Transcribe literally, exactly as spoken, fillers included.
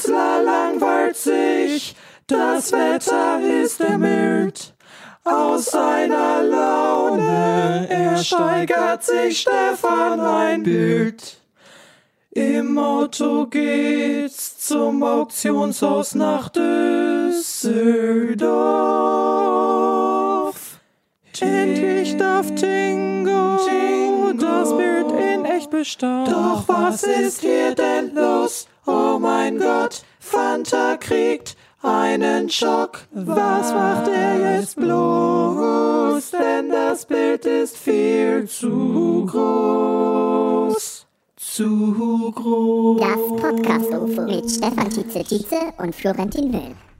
Kitzler langweilt sich, das Wetter ist ermüdet. Aus seiner Laune ersteigert sich Stefan ein Bild. Im Auto geht's zum Auktionshaus nach Düsseldorf. Endlich darf Tingo, Tingo das Bild in echt bestaunen. Doch was ist hier denn los? Oh mein Gott, Fanta kriegt einen Schock. Was macht er jetzt bloß? Denn das Bild ist viel zu groß. Zu groß. Das Podcast-U F O mit Stefan Tietze-Tietze und Florentin Will.